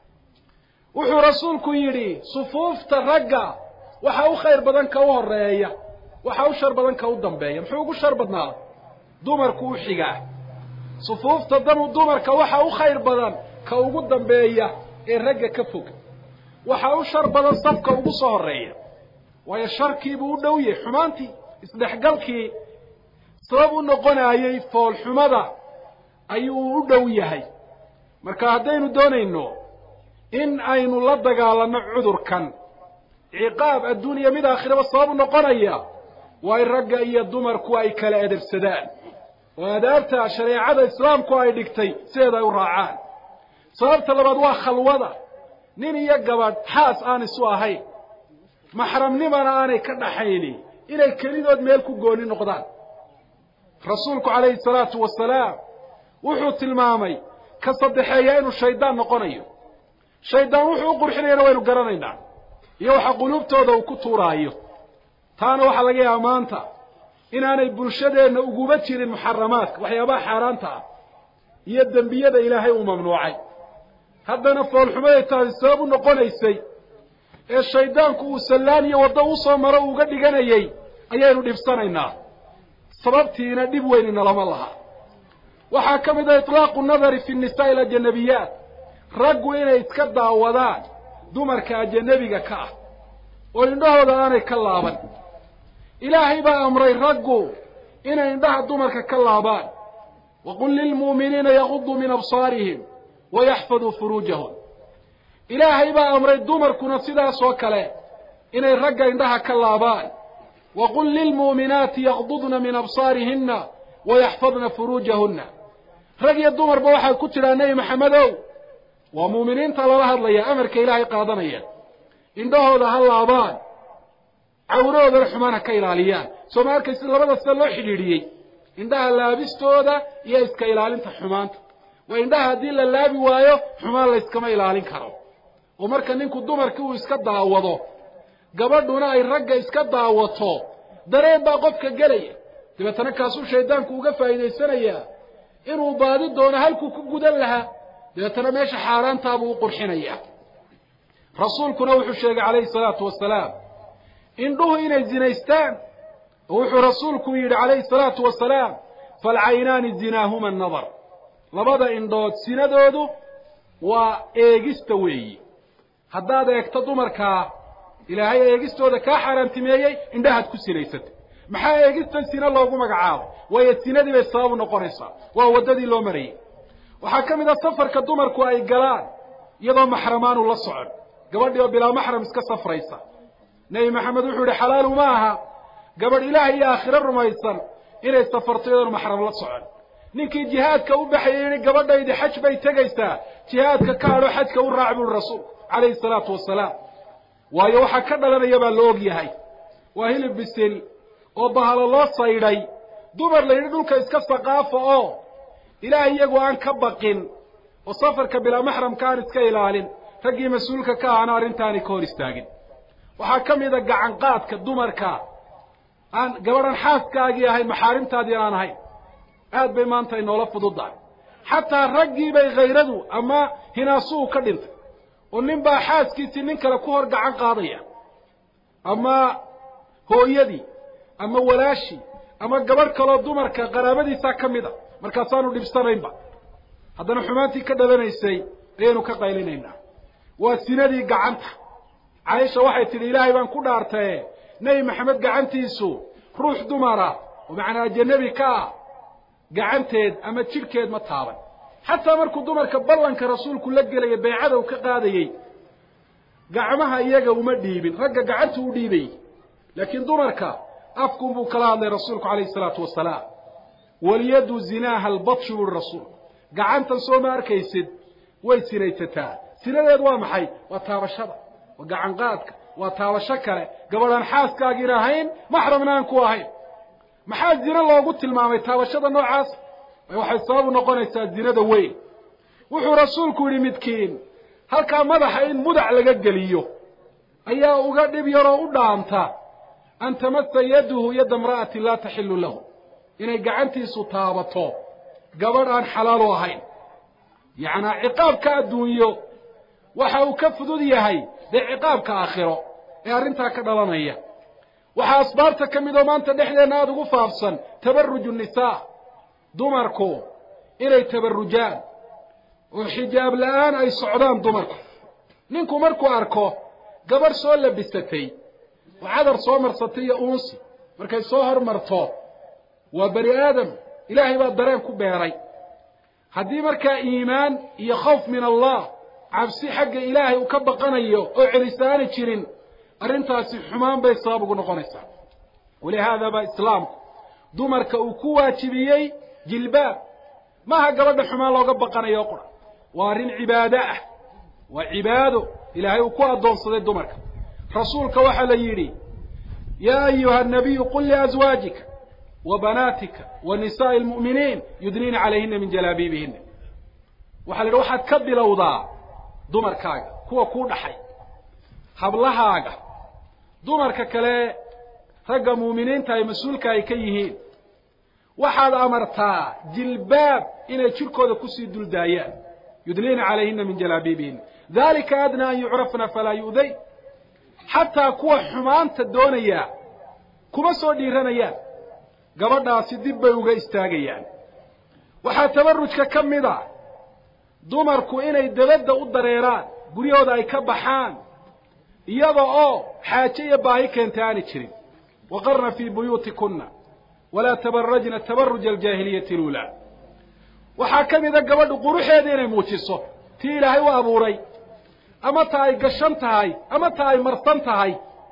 wuxuu rasuulku yidhi sufuufta ragga waxa u khayr badan ka u horeeya waxa u shar badan ka u dambeeya muxuu ugu shar badnaaday dumarku u xigaa sufuufta danu dumarka waxa u khayr badan ka ugu dambeeya ee ragga ka fog waxa u shar badan safka ugu soo horeeya waayo sharkiibuu u dhow yahay xumaantii isdhexgalkii sabab u noqonayay foolxumada ayuu u dhow yahay marka haddaynu doonayno in aynu la dagaalano cudurkan ciqaab adduuniya mid aakhiraba sabab u noqonaya waa in ragga iyo dumarku ay kala adeegsadaan oo adaabta shareecada islaamku ay dhigtay sideeda ay u raacaan sababta labaad waa khalwada nin iyo gabadh xaas aan isu ahayn maxramnimana aanay ka dhaxaynin inay kelidood meel ku gooni noqdaan rasuulku calayhi salaatu wasalaam wuxuu tilmaamay ka saddexeeya inuu shaydaan noqonayo shaydaan wuxuu u qurxinayana waynu garanaynaa iyo waxa quluubtooda uu ku tuuraayo taana waxaa laga yaaba maanta inaanay bulshadeenna uguba jirin muxaramaadka waxyaabaha xaaraanta ah iyo dembiyada ilaahay uu mamnuucay haddana foolxumaday taasi sabab u noqonaysay ee shaydaanku uu sallaan iyo waddo u soo maro uga dhiganayay ayaynu dhibsanaynaa sababtiina dhib weynina lama laha waxaa ka mid ah itlaaqu nadari fi nnisaa'i alajanabiyaat raggu inay iska daawadaan dumarka ajanabiga ka ah oo indhahooda aanay ka laaban ilaahay baa amray raggu inay indhaha dumarka ka laabaan waqul lilmu'miniina yaguduu min absaarihim wayaxfaduu furuujahum ilaahay baa amray dumarkuna sidaas oo kale inay ragga indhaha ka laabaan waqul lilmu'minaati yagdudna min absaarihinna wayaxfadna furuujahunna rag iyo dumarba waxay ku tidhaa nebi maxamedow waa muuminiinta lala hadlaya amarka ilaahay qaadanaya indhahooda ha laabaan cawrahoodana xumaan ha ka ilaaliyaan soo ma arkaysid labada sida loo xidhiidhiyey indhaha laabistooda iyo iska ilaalinta xumaanta waa indhaha haddii la laabi waayo xumaan layskama ilaalin karo oo marka ninku dumarkii uu iska daawado gabadhuna ay ragga iska daawato dareen baa qofka gelaya dabeetana kaasuu shaydaanku uga faa'iidaysanayaa inuu baadi doono halkuu ku gudan lahaa dabeetana meesha xaaraantaabuu u qurxinayaa rasuulkuna wuxuu sheegay calayhi salaatu wasalaam indhuhu inay zinaystaan oo wuxuu rasuulku yidhi calayhi salaatu wasalaam falcaynaani zinaahuma annadar labada indhood sinadoodu waa eegista weeyi haddaad eegto dumarkaa ilaahay eegistooda kaa xaaraantimeeyey indhahaad ku sinaysatay maxaa eegistan sina loogu magacaabo waayo sinadii bay sabab u noqonaysaa waa waddadii loo marayay waxaa ka mid ah safarka dumarku ay galaan iyadoo maxramaanu la socon gabadhii oo bilaa maxram iska safraysa nebi maxamed wuxuu yihi xalaalu ma aha gabadh ilaahay iyo aakhiro rumaysan inay safarto iyadoon maxram la socon ninkii jihaadka u baxayay yidhi gabadhaydi xaj bay tegaysaa jihaadka ka hadho xajka u raac buu rasuulku calayhi salaatu wasalaam waayo waxaa ka dhalanaya baa la og yahay waa hilib bisil oo bahalo loo saydhay dumar la yidhi dhulka iska saqaafa oo ilaahay iyagu aan ka baqin oo safarka bilaa maxramka aan iska ilaalin raggii mas-uulka ka ahana arrintaanay ka hor istaagin waxaa ka mid a gacanqaadka dumarka aan gabadhan xaaskaagii ahayn maxaarimtaadii aan ahayn aad bay maanta inoola fududahay xataa raggii bay khayradu ama hinaasuhu ka dhintay oo nin baa xaaskiisii nin kale ku hor gacan qaadaya ama hooyadii ama walaashii ama gabadh kaloo dumarka qaraabadiisaa ka mid a markaasaanu dhibsanaynba haddana xumaantii ka dhalanaysay ayaynu ka qaylinaynaa waa sinadii gacanta caaisha waxay tidhi ilaahay baan ku dhaartaye nebi maxamed gacantiisu ruux dumara oo macnaa ajanabi ka ah gacanteed ama jidhkeed ma taaban xataa markuu dumarka ballanka rasuulku la gelaya beecada uu ka qaadayey gacmaha iyaga uma dhiibin ragga gacanta u dhiibayey laakiin dumarka afkunbuu kala hadlay rasuulku calayhi salaatu wasalaam walyadu zinaaha albatshu buri rasuul gacantan soo ma arkaysid way sinaysataa sinadeedu waa maxay waa taabashada waa gacanqaadka waa taabasho kale gabadhaan xaaskaagiina ahayn maxramna aan ku ahayn maxaa zina loogu tilmaamay taabashada noocaas waxay sabab u noqonaysaa zinada weyn wuxuu rasuulku yidhi midkiin halkaa madaxa in mudac laga geliyo ayaa uga dhib yaroo u dhaanta an tamassa yaduhu yada imra'atin laa taxillu lahu inay gacantiisu taabato gabadh aan xalaal u ahayn yacnaa ciqaabka adduunyo waxa uu ka fudud yahay dee ciqaabka aakhiro ee arrintaa ka dhalanaya waxaa asbaabta ka mid oo maanta dhexdeenna aada ugu faafsan tabarruju nisaa dumarku inay tabarrujaan oo xijaab la'aan ay socdaan dumarku ninku markuu arko gabadh soo labisatay oo cadar soo marsatay iyo uunsi markay soo hormarto waa bani aadam ilaahay baa dareen ku beeray haddii markaa iimaan iyo khawf min allah cabsi xagga ilaahay uu ka baqanayo oo celisaani jirin arrintaasi xumaan bay sabab ugu noqonaysaa walihaada baa islaamku dumarka uu ku waajibiyey jilbaab maaha gabadha xumaan looga baqanayo o qura waa arrin cibaado ah waa cibaado ilaahay uu ku addoonsaday dumarka rasuulka waxaa la yidhi yaa ayuha annabiyu qul liazwaajika wa banaatika wa nisaa'i almu'miniin yudniina calayhina min jalaabiibihina waxaa la yidhi waxaad ka bilowdaa dumarkaaga kuwa kuu dhaxay hablahaaga dumarka kale ragga muuminiinta ay mas-uulka ay ka yihiin waxaad amartaa jilbaab inay jirkooda kusii duldaayaan yudniina calayhina min jalaabiibihina dalika adnaa an yucrafna falaa yu'day xataa kuwa xumaanta doonaya kuma soo dhiiranayaan gabadhaasi dib bay uga istaagayaan waxaa tabarrujka ka mid a dumarku inay dabadda u dareeraan guryahooda ay ka baxaan iyada oo xaaje iyo baahi keenta aanay jirin waqarna fii buyuutikunna walaa tabarajna tabaruja aljaahiliyati luulaa waxaa ka mida gabadhu quruxeeda inay muujiso tii ilaahay u abuuray ama ta ay gashan tahay ama ta ay marsan tahay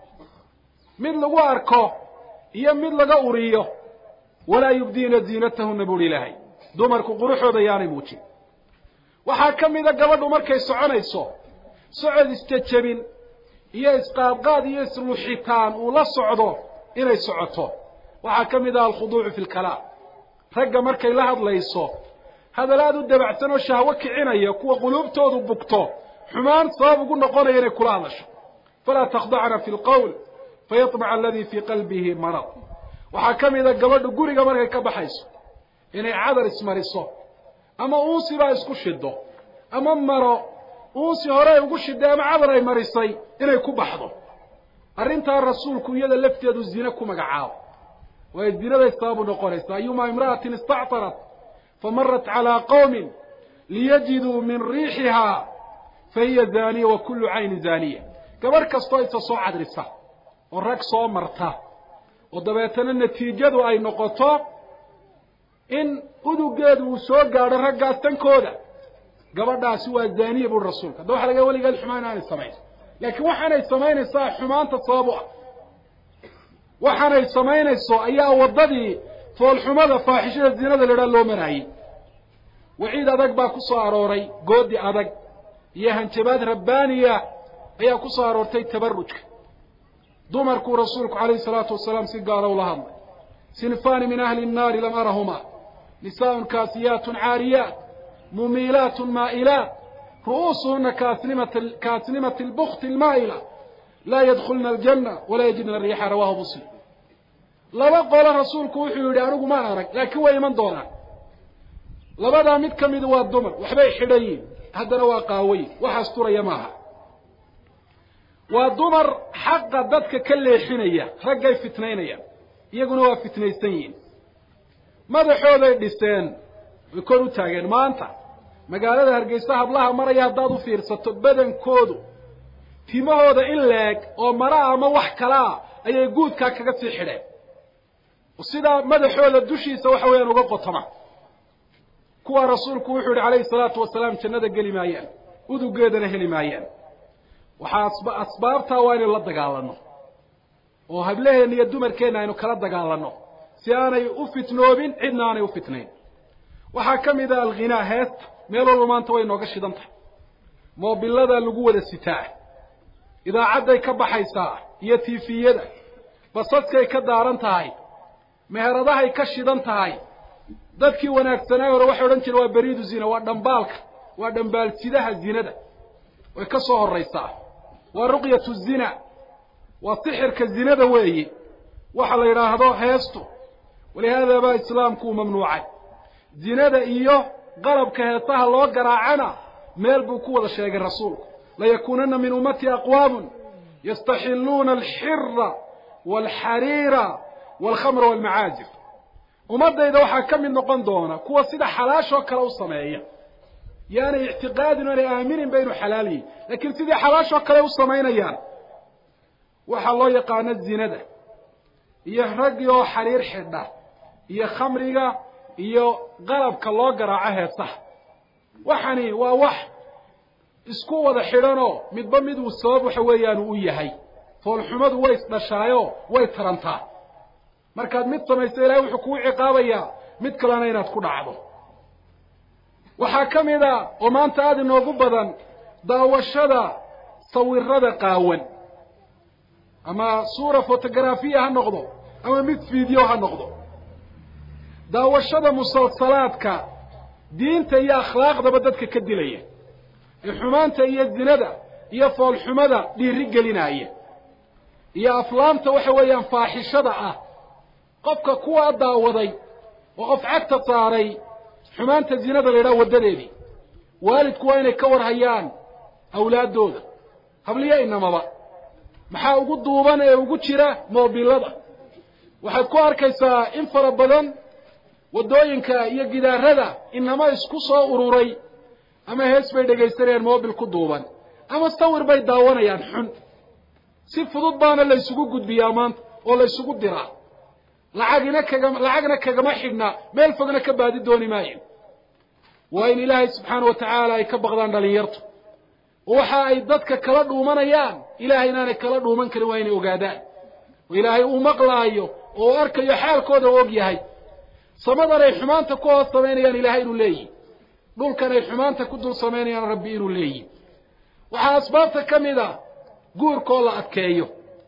mid lagu arko iyo mid laga uriyo walaa yubdiina ziinatahunna buuhi ilaahay dumarku quruxooda yaanay muujin waxaa ka mida gabadhu markay soconayso socod isjejebin iyo isqaadqaad iyo isluxitaan uu la socdo inay socoto waxaa ka mid ah alkhuduucu fi lkalaam ragga markay la hadlayso hadalaad u dabacsan oo shahwo kicinaya kuwa quluubtoodu bugto xumaan sabab ugu noqonaya inay kula hadasho falaa takhdacna fi lqowl fayatmaca aladii fii qalbihi marad waxaa ka mid a gabadhu guriga markay ka baxayso inay cadar ismariso ama uunsi baa isku shido ama maro uunsi hore ay ugu shiday ama cadar ay marisay inay ku baxdo arrintaa rasuulku iyada lafteedu zine ku magacaabo way zinaday sabab u noqonaysaa ayuma imra'atin istactarat famarat calaa qowmin liyajiduu min riixihaa fahiya zaaniya wa kullu cayni zaaniya gabarh kastoo isa soo cadrisa oo rag soo marta oo dabeetana natiijadu ay noqoto in udugeedu uu soo gaadho raggaas tankooda gabadhaasi waa zaaniya buri rasuulka hadda waxa laga weligeed xumaan aanay samayn laakiin waxaanay samaynaysaa xumaanta sabab u ah waxaanay samaynayso ayaa waddadii foolxumada faaxishada zinada la idhaa loo maraayey waciid adag baa ku soo arooray goodi adag iyo hanjabaad rabbaaniya ayaa ku soo aroortay tabarrujka dumarkuu rasuulku calayhi salaatu wasalaam si gaara ula hadlay sinfaani min ahli nnaari lam arahumaa nisaaun kaasiyaatun caariyaat mumiilaatun maa'ilaat ru'uusuhuna kaasnimati albukti almaa'ila laa yadkhulna aljanna walaa yajidna riixa rawaahu muslim laba qolo rasuulku wuxuu yidhi anigu maan arag laakiin way iman doonaan labadaa mid ka mid waa dumar waxbay xidhan yihin haddana waa qaawayn wax asturaya maaha waa dumar xaqa dadka ka leexinaya raggay fitnaynayaan iyaguna waa fitnaysan yihiin madaxooday dhiseen way kor u taageen maanta magaalada hargeysa hablaha maraya haddaad u fiirsato badankoodu timahooda in leeg oo mara ama wax kalaa ayay guudkaa kaga sii xidheen sidaa madaxooda dushiisa waxa weeyaan uga qotoma kuwa rasuulku wuxuu yihi calayhi salaatu wasalaam jannada geli maayaan udugeedana heli maayaan waxaa asbaabtaa waa inaynu la dagaalano oo hablaheenna iyo dumarkeenna aynu kala dagaalano si aanay u fitnoobin cidna aanay u fitnayn waxaa ka mid ah alghinaa heesta meel walba maanta way nooga shidan tahay moobiladaa lagu wada sitaa idaacadday ka baxaysaa iyo tiifiyada basaskay ka daaran tahay meheradahay ka shidan tahay dadkii wanaagsanaa hore waxay odhan jireen waa bariidu zina waa dhambaalka waa dhambaalsidaha zinada way ka soo horraysaa waa ruqyatu zina waa sixirka zinada weeye waxa la yidhaahdo heestu walihaada baa islaamku uu mamnuucay zinada iyo qalabka heesaha loo garaacana meel buu ku wada sheegay rasuulku layakuunanna min ummati aqwaamun yastaxilluuna alxira waalxariira waalkhamra waalmacaazif ummaddayda waxaa ka mid noqon doona kuwa sida xalaashoo kale u sameeya yaanay ictiqaadin o aanay aaminin ba inuu xalaal yihi laakiin sidii xalaashoo kale u samaynayaan waxaa loo yaqaano zinada iyo raggii oo xariir xidha iyo khamriga iyo qalabka loo garaaco heesaha waxani waa wax isku wada xidhanoo midba mid uu sabab waxa weeyaan uu yahay foolxumadu way isdhashaayo way tarantaa markaad mid samayso ilaahay wuxuu kugu ciqaabayaa mid kalena inaad ku dhacdo waxaa ka mid a oo maanta aada inoogu badan daawashada sawirada qaawan ama suura fotografiya ha noqdo ama mid video ha noqdo daawashada musalsalaadka diinta iyo akhlaaqdaba dadka ka dilaya ee xumaanta iyo zinada iyo foolxumada dhiiri gelinaya iyo aflaamta waxa weeyaan faaxishada ah qofka kuwa daawaday oo qof cagta saaray xumaanta zinada la yidhaha waddadeedii waalidku waa inay ka warhayaan awlaaddooda habliya inamaba maxaa ugu duuban ee ugu jira moobilada waxaad ku arkaysaa in fara badan waddooyinka iyo gidaarada inama isku soo ururay ama hees bay dhegaysanayaan moobil ku duuban ama sawir bay daawanayaan xun si fudud baana la isugu gudbiyaa maanta oo la isugu diraa lacagina kagama lacagna kagama xidhna meel fogna ka baadi dooni maayo waa in ilaahay subxaana wa tacaala ay ka baqdaan dhalinyartu waxa ay dadka kala dhuumanayaan ilaahay inaanay kala dhuuman karin waa inay ogaadaan oo ilaahay uu maqlaayo oo arkayo xaalkooda og yahay samadan ay xumaanta ku hoos samaynayaan ilaahay inuu leeyihi dhulkan ay xumaanta ku dul samaynayaan rabbi inuu leeyihi waxaa asbaabta ka mid a guurkoo la adkeeyo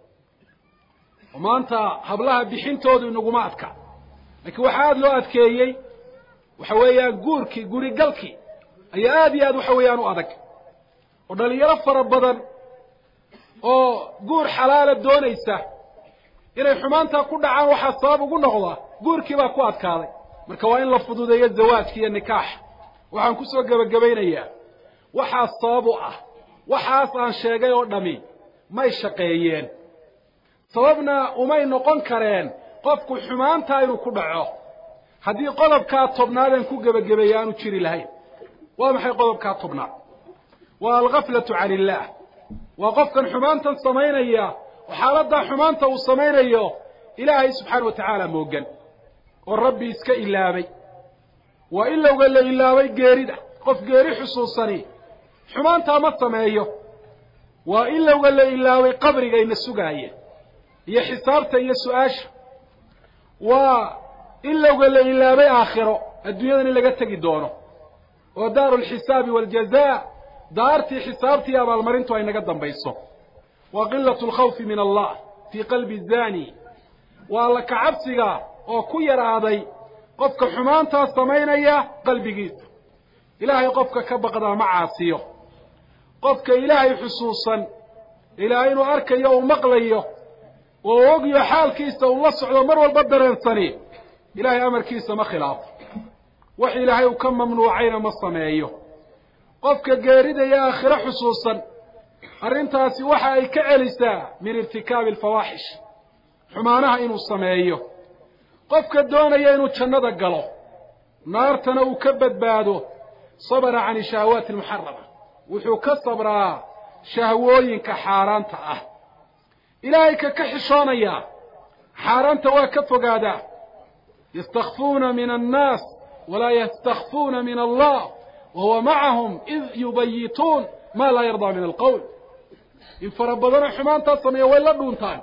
oo maanta hablaha bixintoodu inaguma adka laakiin waxaa aada loo adkeeyey waxa weeyaan guurkii gurigalkii ayaa aada iyo aad waxa weeyaan u adag oo dhalinyaro fara badan oo guur xalaala doonaysa inay xumaantaa ku dhacaan waxaa sabab ugu noqdaa guurkii baa ku adkaaday marka waa in la fududeeyo zawaajka iyo nikaax waxaan kusoo gebagabaynayaa waxaa sabab u ah waxaas aan sheegay oo dhami may shaqeeyeen sababna umay noqon kareen qofku xumaantaa inuu ku dhaco haddii qodobkaa tobnaadaan ku gebagabeeya aanu jiri lahayn waa maxay qodobkaa tobnaad waa alghaflatu can illaah waa qofkan xumaantan samaynaya oo xaaladdaa xumaanta uu samaynayo ilaahay subxaana wa tacaala moogan oo rabbi iska ilaabay waa ilowga la ilaabay geerida qof geeri xusuusani xumaantaa ma sameeyo waa ilowga la ilaabay qabriga ina sugaaya iyo xisaabta iyo su-aasha waa ilowga la ilaabay aakhiro adduunyadan in laga tegi doono oo daaru alxisaabi waaljazaa daartii xisaabtii abaalmarintu ay naga dambayso waa qilatu alkhawfi min allah fii qalbi zani waa alla kacabsiga oo ku yaraaday qofka xumaantaa samaynaya qalbigiisa ilaahay qofka ka baqdaa ma caasiyo qofka ilaahay xusuusan ilaahay inuu arkayo uu maqlayo oo ogyo xaalkiisa uu la socdo mar walba dareensani ilaahay amarkiisa ma khilaafo wax ilaahay uu ka mamnuucayna ma sameeyo qofka geerida iyo aakhiro xusuusan arrintaasi waxa ay ka celisaa min irtikaabi alfawaaxish xumaanaha inuu sameeyo qofka doonaya inuu jannada galo naartana uu ka badbaado sabra can shahawaati almuxarama wuxuu ka sabraa shahwooyinka xaaraanta ah ilaahay ka ka xishoonaya xaaraanta waa ka fogaadaa yastakfuuna min annaas walaa yastakfuuna min allah wahuwa macahum id yubayituun maa laa yardaa min alqowl in fara badanoo xumaantaa sameeya way la dhuuntaan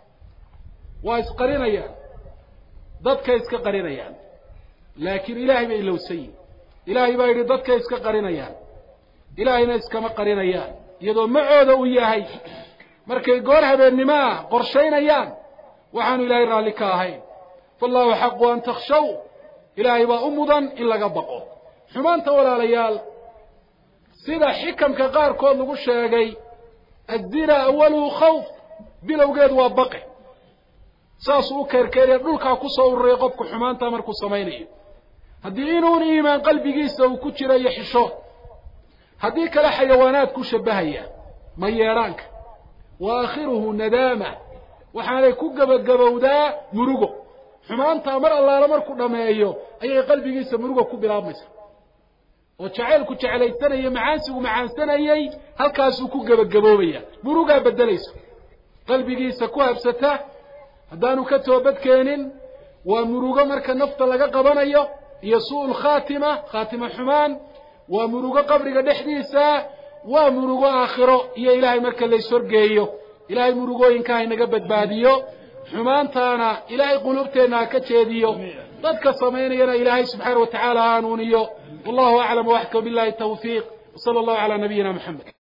waa isqarinayaan dadkay iska qarinayaan laakiin ilaahay bay ilowsan yihin ilaahay baa yidhi dadkay iska qarinayaan ilaahayna iskama qarinayaan iyadoo macooda uu yahay markay goor habeennimaa qorshaynayaan waxaanu ilaahay raalli ka ahayn فالله حق أن تخشوا إلهي بأمضا إلا قبقوا حمان تولا ليال سيدا حكم كقار كون لغو الشيقي الزنا أوله خوف بلو قيد وابقي ساسو كيركيري دولكا كسو الريقبك حمان تامركو سميني هدي إنون إيمان قلبي قيسا وكتشرا يحشو هدي كلا حيوانات كشبهية ميرانك وآخره ندامة وحالي كوكبا قبودا مرقو حمان تامر الله لمركو نمايو أي قلبي قيسا مرقو كبيرا مصر وشعيلكو شعليتنا يا معانسي ومعانسنا يي هالكاسو كوكبا قبوبيا مرقا بدليسو قلبي قيسا كوها بسته هدانو كتوبت كينين ومروغا مركا نفط لغا قبانيو يسوء الخاتمة خاتمة حمان ومروغا قبرغا دحديسا ومروغا آخرو يا إلهي مركا اللي سرقيو إلهي مروغو إنكاهي نقبت باديو حمان تانا إلهي قلوبتنا كتشيديو ضدك الصمين ينا إلهي سبحانه وتعالى آنونيو والله أعلم وأحكم بالله التوفيق وصلى الله على نبينا محمد